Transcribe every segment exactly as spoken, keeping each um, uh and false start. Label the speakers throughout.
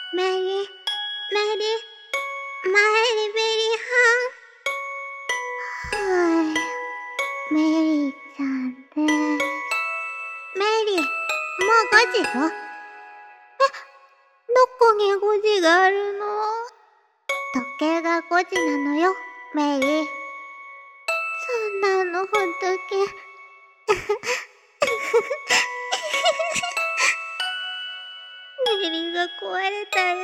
Speaker 1: メリー、メリー、マイリベリーハン。はい。メリーちゃんでーす。メリー、もうごじよ。え、どこにごじがあるの？時計がごじなのよ、メリー。そんなのほっとけ。メリーが壊れたよ。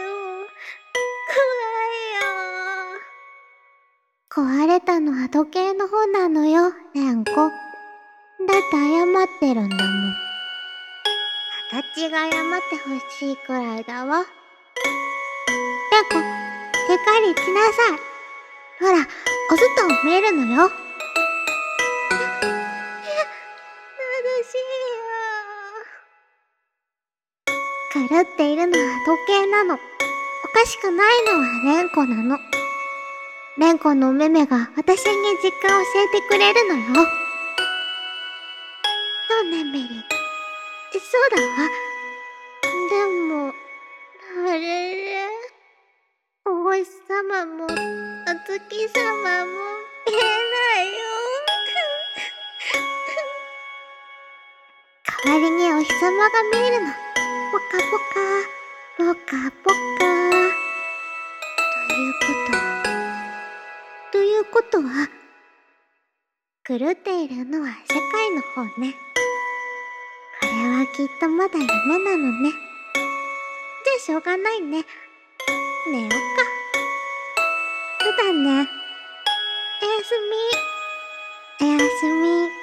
Speaker 1: 怖いよ。壊れたのは時計の方なのよ、レンコ。だって謝ってるんだもん。あたちが謝ってほしいくらいだわ。レンコ、しっかりしなさい。ほら、押すと見えるのよ。え、え、苦しいよ。狂っているのは時計なの。おかしくないのはレンコなの。レンコのお目目が私に実感を教えてくれるのよ。そうね、メリー。そうだわ。でも、あれれ。お星様も、お月様も、見えないよ。代わりにお日様が見えるの。ぽかぽか、ぽかぽか。ということは、ということは、狂っているのは世界の方ね。これはきっとまだ夢なのね。じゃあしょうがないね。寝よっか。そうだね。おやすみ。おやすみ。